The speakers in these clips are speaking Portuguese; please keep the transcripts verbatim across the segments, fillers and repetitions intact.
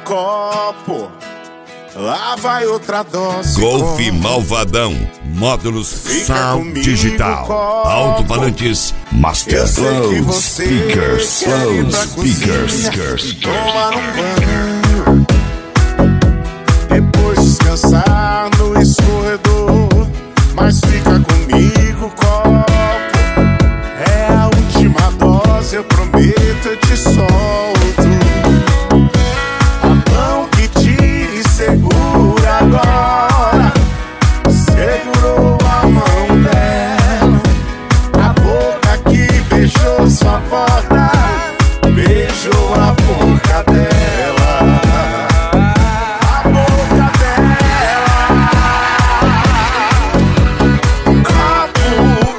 copo, lá vai outra dose. Golf Malvadão, módulos Sound Digital, alto-falantes Master Flow Speakers, Flow Speakers. Tomar um banho, depois descansar no escorredor, mas fica comigo, copo. É a última dose, eu prometo, eu te solto. A mão que te segura agora segurou a mão dela. A boca que beijou sua porta beijou a boca dela. A boca dela. Copo,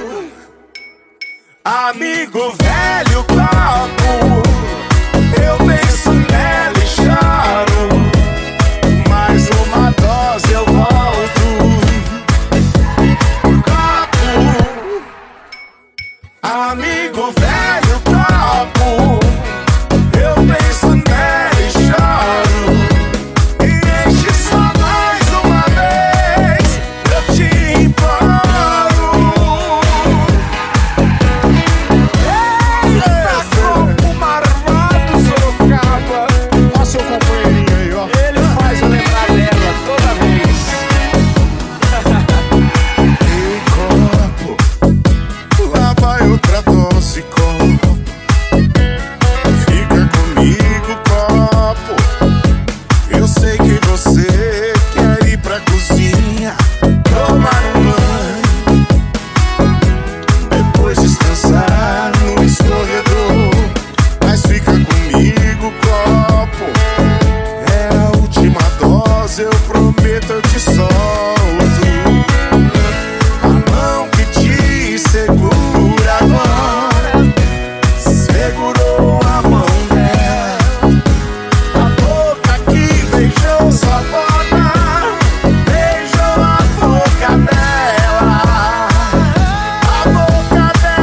amigo velho, copo. Eu penso nela e choro. Mais uma dose eu volto. Copo, amigo velho, copo. Eu penso nela e choro. E enche só mais uma vez, eu te imploro. Eita, copo marvado, Sorocaba. Ó seu companheirinho aí, ó. Ele faz eu lembrar dela toda vez. Ei, copo, lá vai outra dose, copo. Fica comigo, copo. Eu sei que você quer ir pra cozinha, tomar um banho, depois descansar no escorredor, mas fica comigo, copo. É a última dose, eu prometo, eu te solto. A mão que te segura agora segurou a mão dela. A boca que beijou sua boca beijou a boca dela. A boca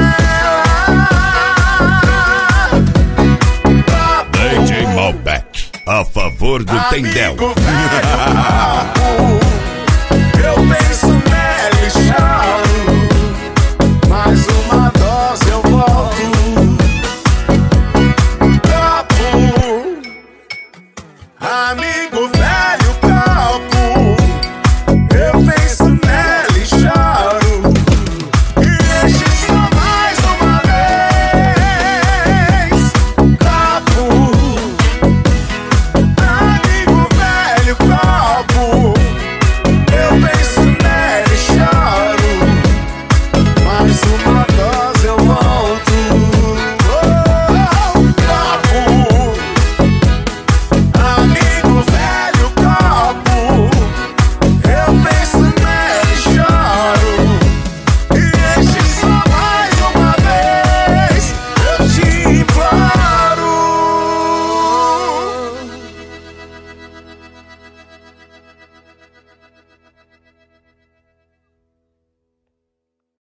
dela. D J Malbec, a favor do Tendel. Amigo velho, copo. Eu penso nela e choro. Mais uma dose eu volto. Copo, amigo